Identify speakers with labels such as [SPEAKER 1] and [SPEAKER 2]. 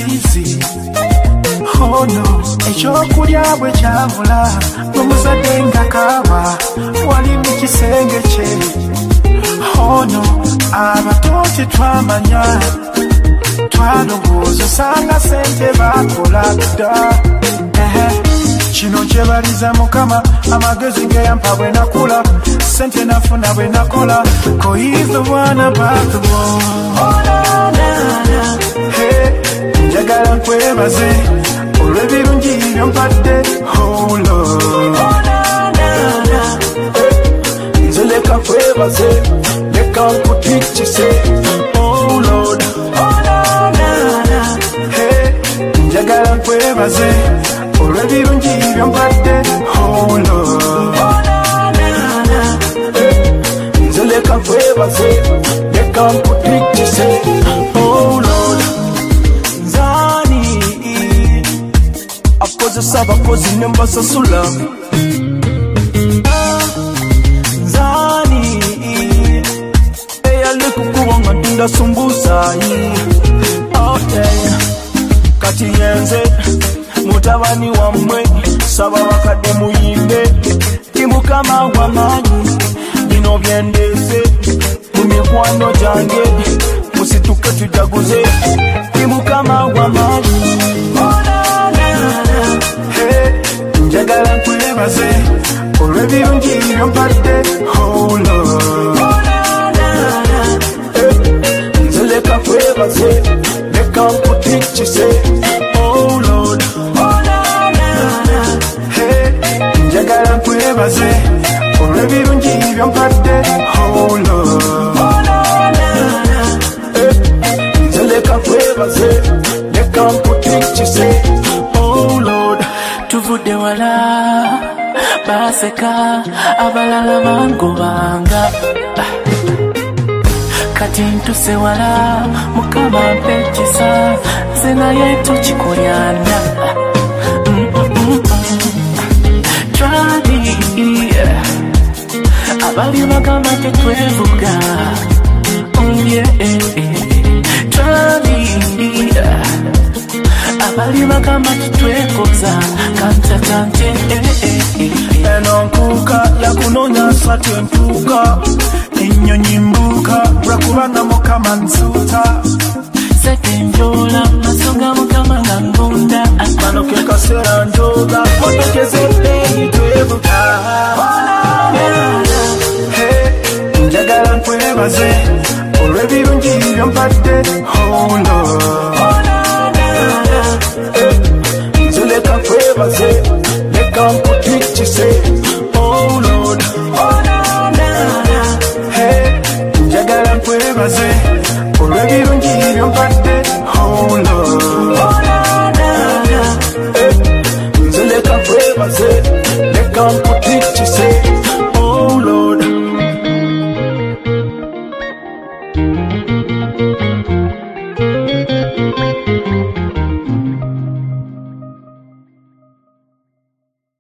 [SPEAKER 1] cheesy. Oh no, ekyokulya bwe kyabula n'omuzadde nga kaaba wali mu kisenge kye. Oh no, abato tetwamanya twalowooza osanga sente bakola dda. Kino kyebaliza Mukama amagezi ge yampa bwe nakula sente nafuna bwe nakola. 'Cause he's the one about the world. Oh na na na, hey, njagala nkwebaze olw'ebirungi by'ompadde. Oh Lord, oh na na na, hey, nze leka nkwebaze leka nkutikkise. Oh Lord, oh na na na, hey, njagala nkwebaze olw'ebirungi by'ompadde. Oh Lord, oh na na na, hey, nze leka nkwebaze leka nkutikkise. Oh Lord, nzani akozesa abakozi ne mbasasula. Nzani eyali kukuba nga ndasumbusa. Oh yeah, kati yenze mutabani wammwe saba bakadde muyimbe ti Mukama w'amaanyi bino byendese mu mikwano gyange musituke tujaguze ti Mukama w'amaanyi. Oh na na na, hey, njagala nkwebaze olw'ebirungi by'ompadde. Oh Lord, oh na na na, hey, nze leka nkwebaze leka nkutikkise. Oh Lord, oh na na na, hey, njagala nkwebaze olw'ebirungi by'ompadde. Oh Lord, oh na na na, hey, nze leka nkwebaze leka nkutikkise. Oh Lord, tuvudde wala baseka abalala bangobanga kati ntuse wala Mukama mpekisa nze naye tukikolyana. Twali abali bagamba tetwevuga. Twali abali bagamba tetwekoza kantatante. Eno nkuuka yakunoonya swati entuuka ennyonyi mbuuka lwakuba na Mukama nsuuta. Sete njola